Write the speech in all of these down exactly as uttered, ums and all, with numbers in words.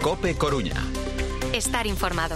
COPE Coruña. Estar informado.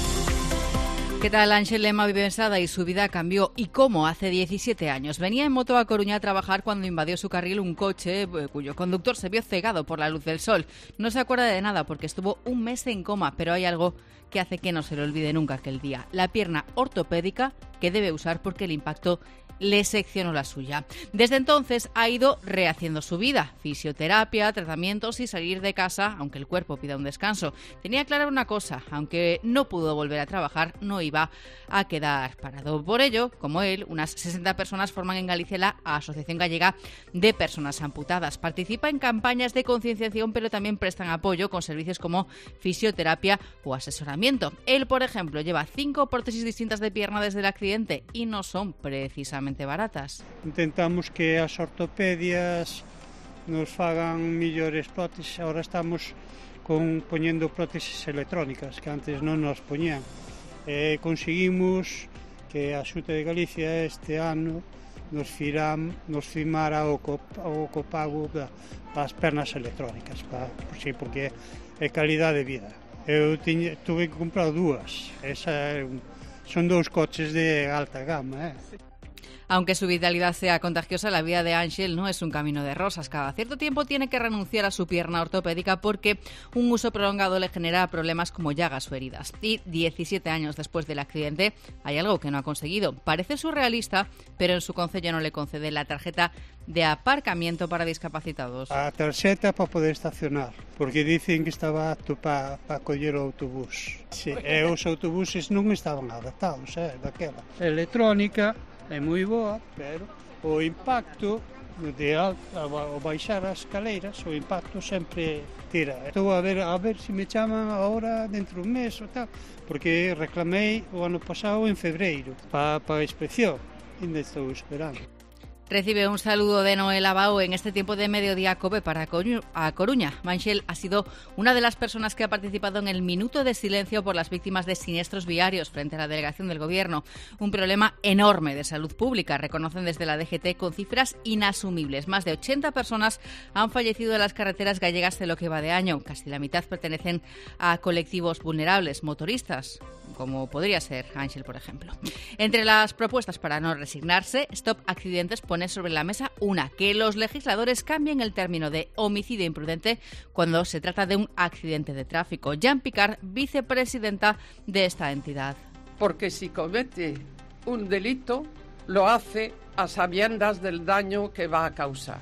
¿Qué tal? Ángel Lema vive en Sada y su vida cambió. ¿Y cómo? Hace diecisiete años. Venía en moto a Coruña a trabajar cuando invadió su carril un coche cuyo conductor se vio cegado por la luz del sol. No se acuerda de nada porque estuvo un mes en coma, pero hay algo que hace que no se le olvide nunca aquel día. La pierna ortopédica que debe usar porque el impacto le seccionó la suya. Desde entonces ha ido rehaciendo su vida, fisioterapia, tratamientos y salir de casa, aunque el cuerpo pida un descanso. Tenía clara una cosa, aunque no pudo volver a trabajar, no iba a quedar parado. Por ello, como él, unas sesenta personas forman en Galicia la Asociación Gallega de Personas Amputadas. Participa en campañas de concienciación, pero también prestan apoyo con servicios como fisioterapia o asesoramiento. Él, por ejemplo, lleva cinco prótesis distintas de pierna desde el accidente y no son precisamente baratas. Intentamos que as ortopedias nos fagan millores prótesis. Ahora estamos con poñendo prótesis electrónicas que antes non nos poñían. Eh, conseguimos que a Xunta de Galicia este ano nos firam, nos firmara o, cop, o copago para as pernas electrónicas, para, por si, porque é calidade de vida. Eu tiñe, tuve que comprar dúas. Esa, son dous coches de alta gama, eh. Aunque su vitalidad sea contagiosa, la vida de Ángel no es un camino de rosas. Cada cierto tiempo tiene que renunciar a su pierna ortopédica porque un uso prolongado le genera problemas como llagas o heridas. Y diecisiete años después del accidente hay algo que no ha conseguido. Parece surrealista, pero en su concello no le concede la tarjeta de aparcamiento para discapacitados. A tarxeta para poder estacionar, porque dicen que estaba apto para pa coller o autobús. Sí, e os autobuses non estaban adaptados, eh, daquela. Electrónica é moi boa, pero o impacto de alta, ao baixar as escaleiras, o impacto sempre tira. Estou a ver a ver se me chaman agora dentro dun mes ou tal, porque reclamei o ano pasado en febreiro para pa a inspección. Ainda estou esperando. Recibe un saludo de Noel Abao en este tiempo de Mediodía COPE para a Coruña. Ángel ha sido una de las personas que ha participado en el minuto de silencio por las víctimas de siniestros viarios frente a la delegación del Gobierno. Un problema enorme de salud pública, reconocen desde la D G T con cifras inasumibles. Más de ochenta personas han fallecido en las carreteras gallegas de lo que va de año. Casi la mitad pertenecen a colectivos vulnerables, motoristas, como podría ser Ángel, por ejemplo. Entre las propuestas para no resignarse, Stop Accidentes pone sobre la mesa una, que los legisladores cambien el término de homicidio imprudente cuando se trata de un accidente de tráfico. Jean Picard, vicepresidenta de esta entidad. Porque si comete un delito, lo hace a sabiendas del daño que va a causar.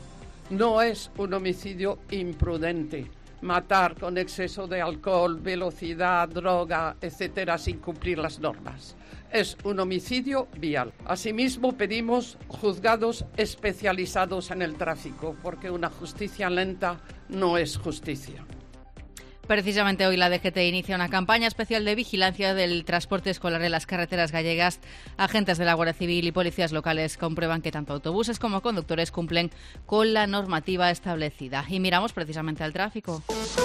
No es un homicidio imprudente. Matar con exceso de alcohol, velocidad, droga, etcétera, sin cumplir las normas. Es un homicidio vial. Asimismo, pedimos juzgados especializados en el tráfico, porque una justicia lenta no es justicia. Precisamente hoy la D G T inicia una campaña especial de vigilancia del transporte escolar en las carreteras gallegas. Agentes de la Guardia Civil y policías locales comprueban que tanto autobuses como conductores cumplen con la normativa establecida. Y miramos precisamente al tráfico,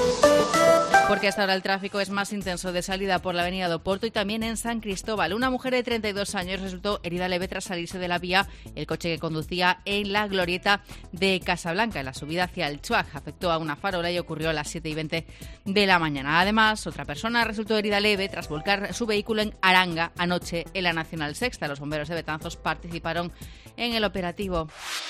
porque hasta ahora el tráfico es más intenso de salida por la avenida do Porto y también en San Cristóbal. Una mujer de treinta y dos años resultó herida leve tras salirse de la vía. El coche que conducía en la glorieta de Casablanca, en la subida hacia el Chuac, afectó a una farola y ocurrió a las siete y veinte de la mañana. Además, otra persona resultó herida leve tras volcar su vehículo en Aranga anoche en la Nacional Sexta. Los bomberos de Betanzos participaron en el operativo.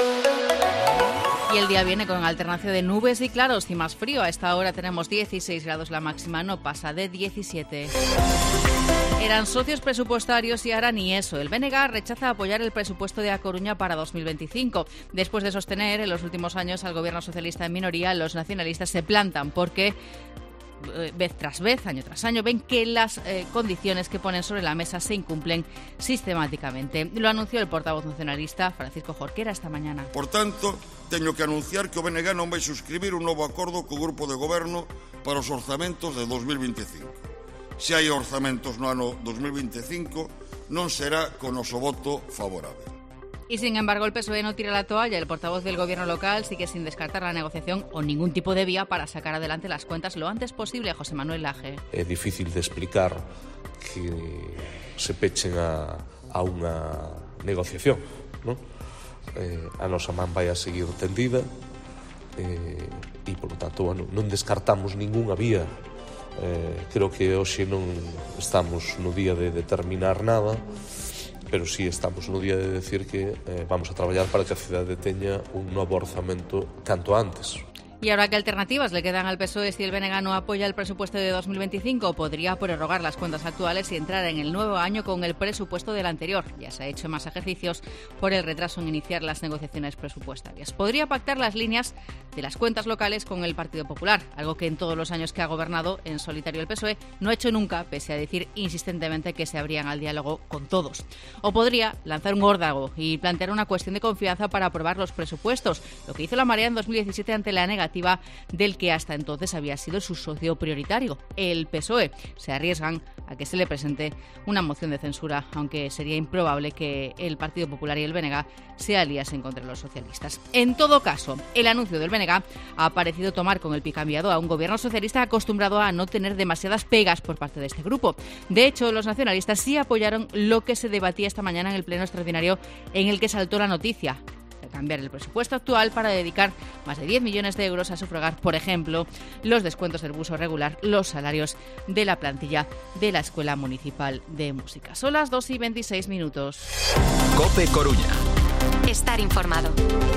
Y el día viene con alternancia de nubes y claros y más frío. A esta hora tenemos dieciséis grados, la máxima no pasa de diecisiete. Eran socios presupuestarios y ahora ni eso. El B N G rechaza apoyar el presupuesto de A Coruña para dos mil veinticinco. Después de sostener en los últimos años al gobierno socialista en minoría, los nacionalistas se plantan porque vez tras vez, año tras año, ven que las eh, condiciones que ponen sobre la mesa se incumplen sistemáticamente. Lo anunció el portavoz nacionalista Francisco Jorquera esta mañana. Por tanto, teño que anunciar que o B N G non vai suscribir un novo acordo co Grupo de Goberno para os orzamentos de dos mil veinticinco. Se hai orzamentos no ano dos mil veinticinco, non será con o noso voto favorable. Y sin embargo el P S O E no tira la toalla. El portavoz del gobierno local sigue sin descartar la negociación o ningún tipo de vía para sacar adelante las cuentas lo antes posible. José Manuel Laje. É difícil de explicar que se pechen a, a unha negociación, non? Eh, a nosa man vai a seguir tendida eh, e, por lo tanto, á toa, non, non descartamos ningunha vía. Eh, creo que hoxe non estamos no día de determinar nada, pero sí estamos no día de decir que eh, vamos a traballar para que a cidade teña un novo orzamento canto antes. Y ahora, ¿qué alternativas le quedan al P S O E si el B N G no apoya el presupuesto de dos mil veinticinco? Podría prorrogar las cuentas actuales y entrar en el nuevo año con el presupuesto del anterior. Ya se ha hecho más ejercicios por el retraso en iniciar las negociaciones presupuestarias. Podría pactar las líneas de las cuentas locales con el Partido Popular, algo que en todos los años que ha gobernado en solitario el P S O E no ha hecho nunca, pese a decir insistentemente que se abrían al diálogo con todos. O podría lanzar un órdago y plantear una cuestión de confianza para aprobar los presupuestos, lo que hizo la Marea en dos mil diecisiete ante la negativa del que hasta entonces había sido su socio prioritario, el P S O E. Se arriesgan a que se le presente una moción de censura, aunque sería improbable que el Partido Popular y el B N G se aliasen contra los socialistas. En todo caso, el anuncio del B N G ha parecido tomar con el pie cambiado a un gobierno socialista acostumbrado a no tener demasiadas pegas por parte de este grupo. De hecho, los nacionalistas sí apoyaron lo que se debatía esta mañana en el pleno extraordinario en el que saltó la noticia: cambiar el presupuesto actual para dedicar más de diez millones de euros a sufragar, por ejemplo, los descuentos del buso regular, los salarios de la plantilla de la Escuela Municipal de Música. Son las dos y veintiséis minutos. COPE Coruña. Estar informado.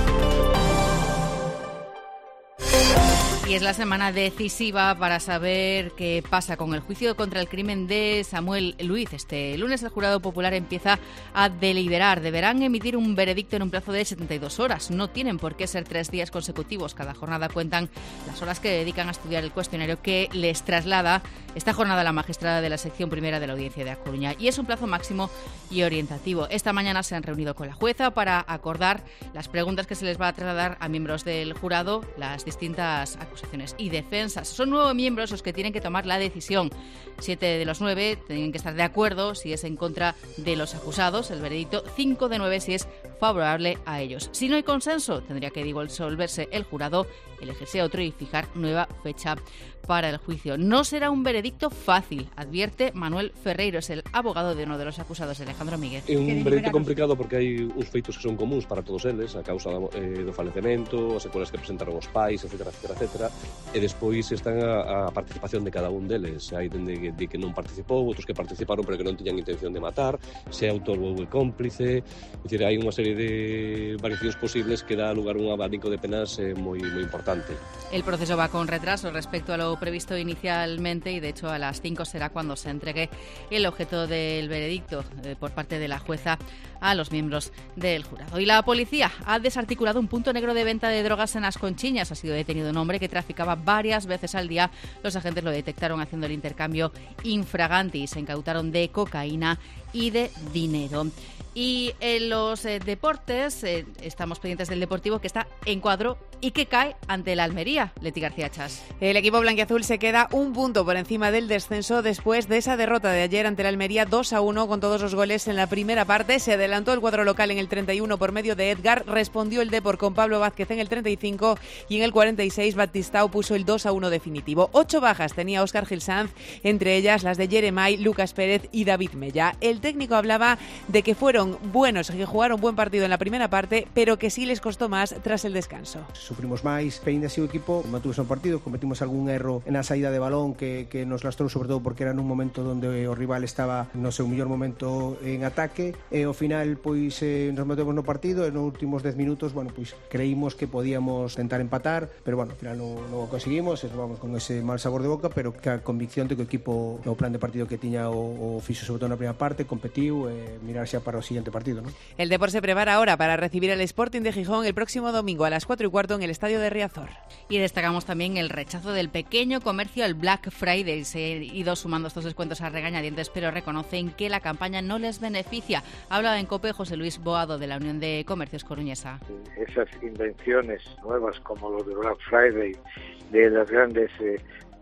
Y es la semana decisiva para saber qué pasa con el juicio contra el crimen de Samuel Luiz. Este lunes el jurado popular empieza a deliberar. Deberán emitir un veredicto en un plazo de setenta y dos horas. No tienen por qué ser tres días consecutivos. Cada jornada cuentan las horas que dedican a estudiar el cuestionario que les traslada esta jornada la magistrada de la sección primera de la Audiencia de A Coruña. Y es un plazo máximo y orientativo. Esta mañana se han reunido con la jueza para acordar las preguntas que se les va a trasladar a miembros del jurado, las distintas acusaciones y defensas. Son nueve miembros los que tienen que tomar la decisión. Siete de los nueve tienen que estar de acuerdo si es en contra de los acusados, el veredicto. Cinco de nueve si es favorable a ellos. Si no hay consenso, tendría que disolverse el jurado, elegirse otro y fijar nueva fecha para el juicio. No será un veredicto fácil, advierte Manuel Ferreiro, es el abogado de uno de los acusados, Alejandro Miguel. É un veredicto complicado porque hai uns feitos que son comuns para todos eles, a causa do, eh, do falecemento, as secuelas que presentaron os pais, etcétera, etcétera, etcétera, e despois están a, a participación de cada un deles. Hai dende de que non participou, outros que participaron pero que non tiñan intención de matar, se é autor ou é cómplice, é dicir, hai unha serie de variacións posibles que dá lugar a un abanico de penas eh, moi, moi importante. El proceso va con retraso respecto a lo previsto inicialmente y de hecho a las cinco será cuando se entregue el objeto del veredicto eh, por parte de la jueza a los miembros del jurado. Y la policía ha desarticulado un punto negro de venta de drogas en As Conchiñas. Ha sido detenido un hombre que traficaba varias veces al día. Los agentes lo detectaron haciendo el intercambio infraganti y se incautaron de cocaína y de dinero. Y en los eh, deportes, eh, estamos pendientes del Deportivo, que está en cuadro y que cae ante el Almería. Leti García Chas. El equipo blanquiazul se queda un punto por encima del descenso después de esa derrota de ayer ante el Almería dos a uno con todos los goles en la primera parte. Se adelantó el cuadro local en el treinta y uno por medio de Edgar, respondió el Depor con Pablo Vázquez en el treinta y cinco y en el cuarenta y seis Batistao puso el dos a uno definitivo. Ocho bajas tenía Óscar Gil Sanz, entre ellas las de Jeremai, Lucas Pérez y David Mella. El técnico hablaba de que fueron buenos, que jugaron buen partido en la primera parte, pero que sí les costó más tras el descanso. Sufrimos máis, peínda así o equipo, mantuve o partido, cometimos algún erro na saída de balón que, que nos lastrou, sobre todo porque era nun momento onde o rival estaba no seu mellor momento en ataque, e ao final pois eh, nos metemos no partido e nos últimos dez minutos, bueno, pois creímos que podíamos tentar empatar, pero bueno, ao final non, non o conseguimos, e vamos con ese mal sabor de boca, pero que a convicción de que o equipo no plan de partido que tiña o, o fixo sobre todo na primeira parte, competiu e mirar xa para o siguiente partido, ¿no? El Depor se prepara ahora para recibir al Sporting de Gijón el próximo domingo a las cuatro y cuarto en el estadio de Riazor. Y destacamos también el rechazo del pequeño comercio al Black Friday. Se han ido sumando estos descuentos a regañadientes, pero reconocen que la campaña no les beneficia. Habla en COPE José Luis Boado, de la Unión de Comercios Coruñesa. Esas invenciones nuevas como los de Black Friday, de las grandes eh,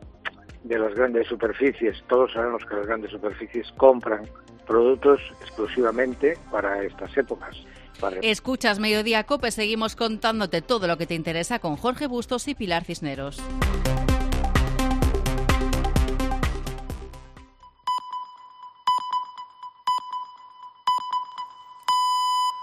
de las grandes superficies, todos sabemos que las grandes superficies compran productos exclusivamente para estas épocas. Para... Escuchas Mediodía COPE, seguimos contándote todo lo que te interesa con Jorge Bustos y Pilar Cisneros.